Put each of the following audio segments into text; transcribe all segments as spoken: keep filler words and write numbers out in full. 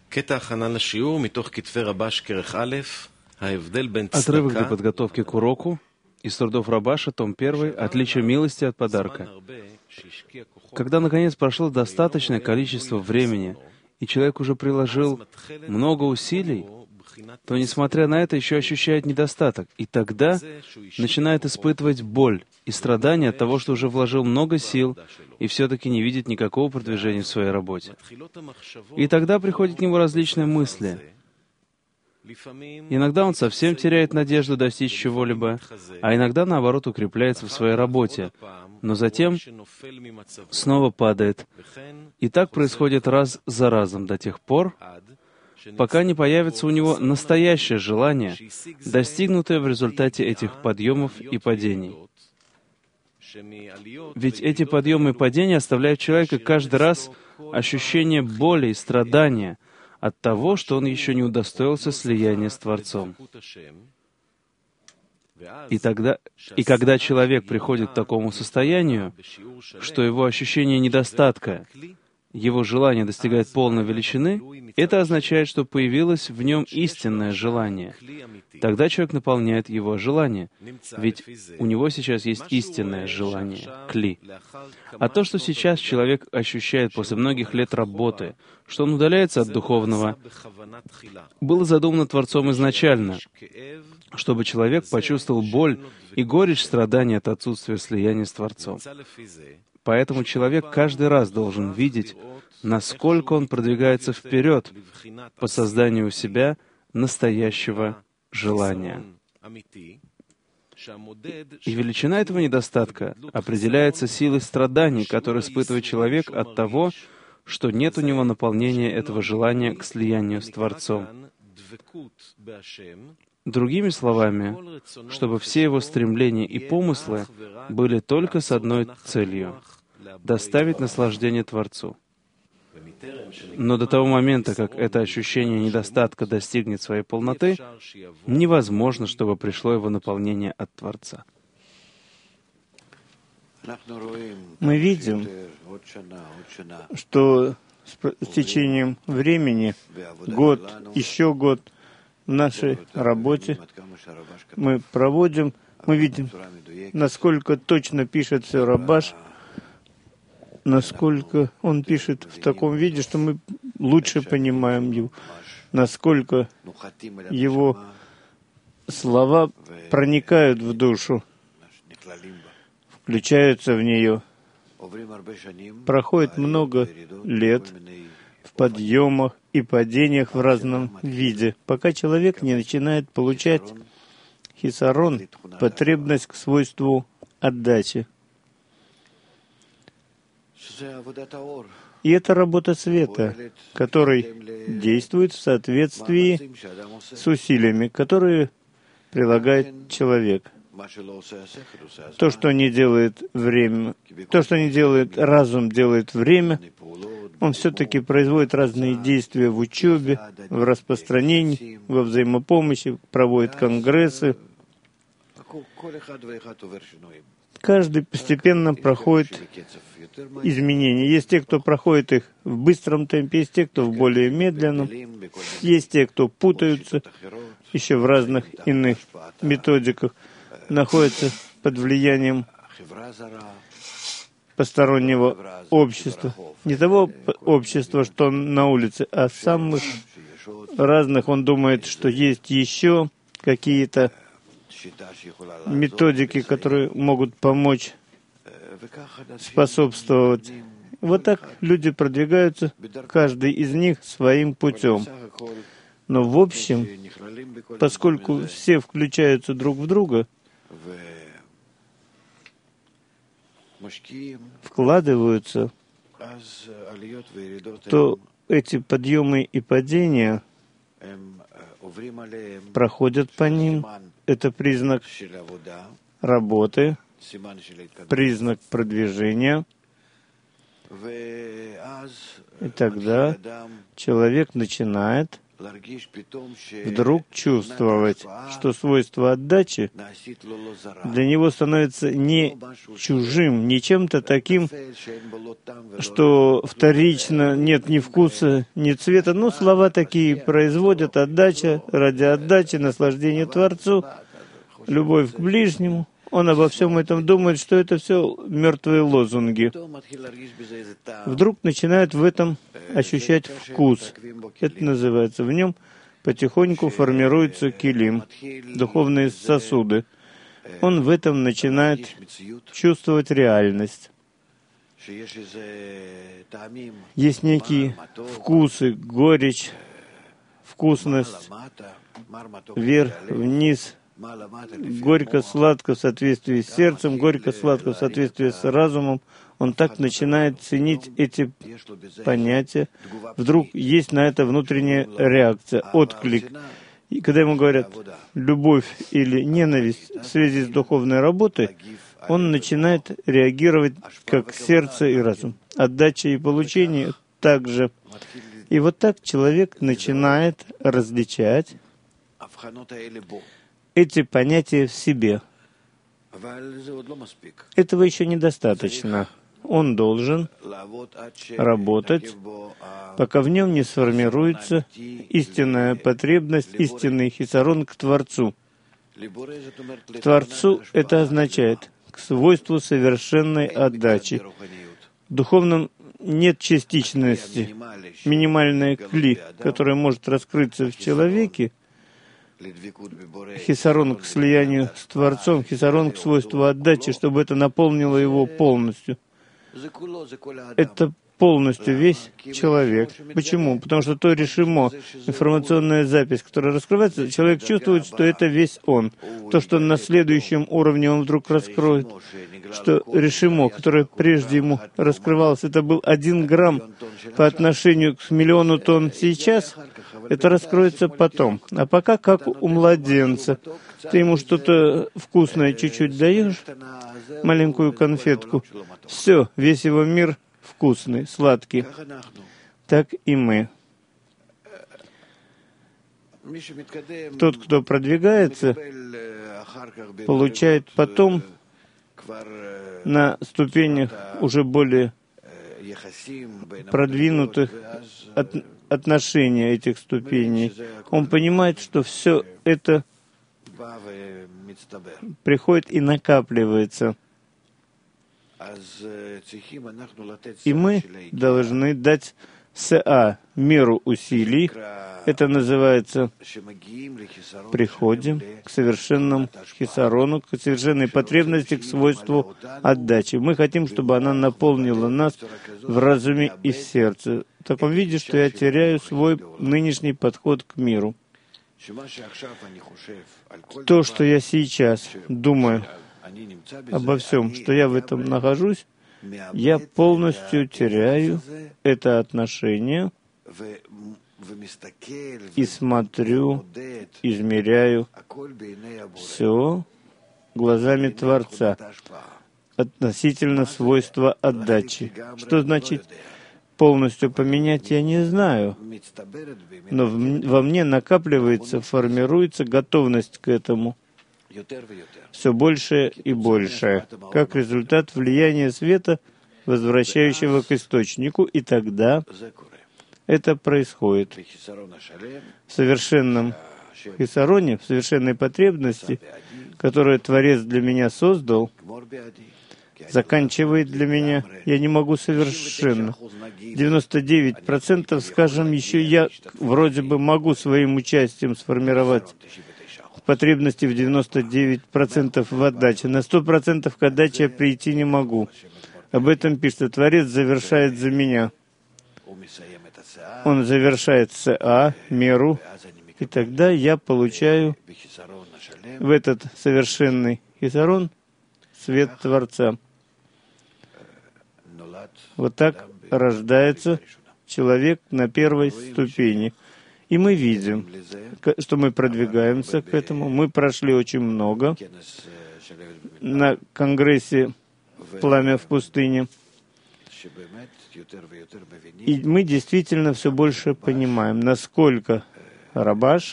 Отрывок для подготовки к уроку из трудов Рабаша, том первый, «Отличие милости от подарка». Когда, наконец, прошло достаточное количество времени, и человек уже приложил много усилий, то, несмотря на это, еще ощущает недостаток, и тогда начинает испытывать боль и страдания от того, что уже вложил много сил и все-таки не видит никакого продвижения в своей работе. И тогда приходят к нему различные мысли. Иногда он совсем теряет надежду достичь чего-либо, а иногда, наоборот, укрепляется в своей работе, но затем снова падает. И так происходит раз за разом до тех пор, пока не появится у него настоящее желание, достигнутое в результате этих подъемов и падений. Ведь эти подъемы и падения оставляют человека каждый раз ощущение боли и страдания от того, что он еще не удостоился слияния с Творцом. И тогда, и когда человек приходит к такому состоянию, что его ощущение недостатка, его желание достигает полной величины, это означает, что появилось в нем истинное желание. Тогда человек наполняет его желание, ведь у него сейчас есть истинное желание, кли. А то, что сейчас человек ощущает после многих лет работы, что он удаляется от духовного, было задумано Творцом изначально, чтобы человек почувствовал боль и горечь страдания от отсутствия слияния с Творцом. Поэтому человек каждый раз должен видеть, насколько он продвигается вперед по созданию у себя настоящего желания. И величина этого недостатка определяется силой страданий, которые испытывает человек от того, что нет у него наполнения этого желания к слиянию с Творцом. Другими словами, чтобы все его стремления и помыслы были только с одной целью — доставить наслаждение Творцу. Но до того момента, как это ощущение недостатка достигнет своей полноты, невозможно, чтобы пришло его наполнение от Творца. Мы видим, что с течением времени, год, еще год, в нашей работе мы проводим, мы видим, насколько точно пишет все Рабаш, насколько он пишет в таком виде, что мы лучше понимаем его, насколько его слова проникают в душу, включаются в нее. Проходит много лет в подъемах и падениях в разном виде, пока человек не начинает получать хисарон, потребность к свойству отдачи. И это работа света, который действует в соответствии с усилиями, которые прилагает человек. То, что не делает время, то, что не делает разум, делает время. Он все-таки производит разные действия в учебе, в распространении, во взаимопомощи, проводит конгрессы. Каждый постепенно проходит изменения. Есть те, кто проходит их в быстром темпе, есть те, кто в более медленном, есть те, кто путаются еще в разных иных методиках, находятся под влиянием постороннего общества. Не того общества, что на улице, а самых разных. Он думает, что есть еще какие-то методики, которые могут помочь, способствовать. Вот так люди продвигаются, каждый из них своим путем. Но в общем, поскольку все включаются друг в друга, вкладываются, то эти подъемы и падения проходят по ним. Это признак работы, признак продвижения. И тогда человек начинает вдруг чувствовать, что свойство отдачи для него становится не чужим, не чем-то таким, что вторично нет ни вкуса, ни цвета. Ну, слова такие производят: отдача ради отдачи, наслаждение Творцу, любовь к ближнему. Он обо всем этом думает, что это все мертвые лозунги. Вдруг начинает в этом ощущать вкус. Это называется, в нем потихоньку формируются килим, духовные сосуды. Он в этом начинает чувствовать реальность. Есть некие вкусы, горечь, вкусность, вверх, вниз, горько-сладко в соответствии с сердцем, горько-сладко в соответствии с разумом. Он так начинает ценить эти понятия. Вдруг есть на это внутренняя реакция, отклик. И когда ему говорят «любовь» или «ненависть» в связи с духовной работой, он начинает реагировать как сердце и разум. Отдача и получение также. И вот так человек начинает различать эти понятия в себе. Этого еще недостаточно. Он должен работать, пока в нем не сформируется истинная потребность, истинный хисарон к Творцу. К Творцу это означает к свойству совершенной отдачи. В духовном нет частичности, минимальная кли, которая может раскрыться в человеке, хисарон к слиянию с Творцом, хисарон к свойству отдачи, чтобы это наполнило его полностью. Это полностью весь человек. Почему? Потому что то решимо, информационная запись, которая раскрывается, человек чувствует, что это весь он. То, что на следующем уровне он вдруг раскроет, что решимо, которое прежде ему раскрывалось, это был один грамм по отношению к миллиону тонн сейчас, это раскроется потом. А пока, как у младенца, ты ему что-то вкусное чуть-чуть даешь, маленькую конфетку, все, весь его мир вкусный, сладкий. Так и мы. Тот, кто продвигается, получает потом на ступенях уже более продвинутых от, отношения этих ступеней. Он понимает, что все это приходит и накапливается. И мы должны дать СА, меру усилий. Это называется «приходим к совершенному хисарону, к совершенной потребности, к свойству отдачи». Мы хотим, чтобы она наполнила нас в разуме и в сердце, в таком виде, что я теряю свой нынешний подход к миру. То, что я сейчас думаю обо всем, что я в этом нахожусь, я полностью теряю это отношение и смотрю, измеряю все глазами Творца относительно свойства отдачи. Что значит полностью поменять, я не знаю, но во мне накапливается, формируется готовность к этому. Все больше и больше, как результат влияния света, возвращающего к источнику, и тогда это происходит в совершенном хисароне, в совершенной потребности, которую Творец для меня создал, заканчивает для меня. Я не могу совершенно. девяносто девять процентов, скажем, еще я вроде бы могу своим участием сформировать потребности в девяносто девять процентов в отдаче. На сто процентов к отдаче я прийти не могу. Об этом пишет: Творец завершает за меня. Он завершает СА, меру, и тогда я получаю в этот совершенный хисарон свет Творца. Вот так рождается человек на первой ступени. И мы видим, что мы продвигаемся к этому. Мы прошли очень много на конгрессе «Пламя в пустыне». И мы действительно все больше понимаем, насколько Рабаш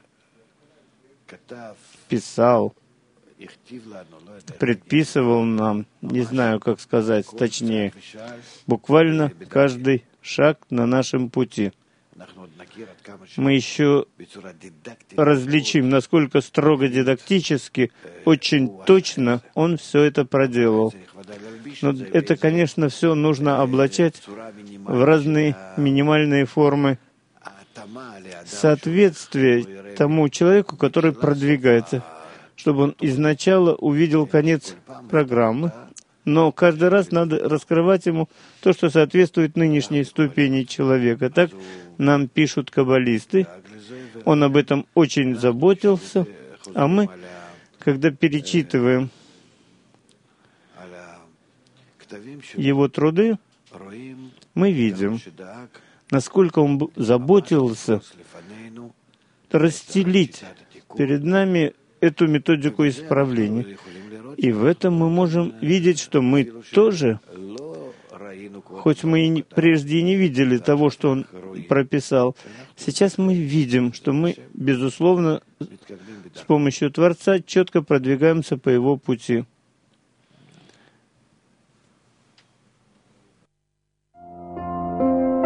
писал, предписывал нам, не знаю, как сказать точнее, буквально каждый шаг на нашем пути. Мы еще различим, насколько строго дидактически, очень точно он все это проделал. Но это, конечно, все нужно облачать в разные минимальные формы соответствия тому человеку, который продвигается, чтобы он изначально увидел конец программы, но каждый раз надо раскрывать ему то, что соответствует нынешней ступени человека. Так нам пишут каббалисты. Он об этом очень заботился, а мы, когда перечитываем его труды, мы видим, насколько он заботился расстелить перед нами эту методику исправления. И в этом мы можем видеть, что мы тоже, хоть мы и прежде и не видели того, что он прописал, сейчас мы видим, что мы, безусловно, с помощью Творца четко продвигаемся по его пути.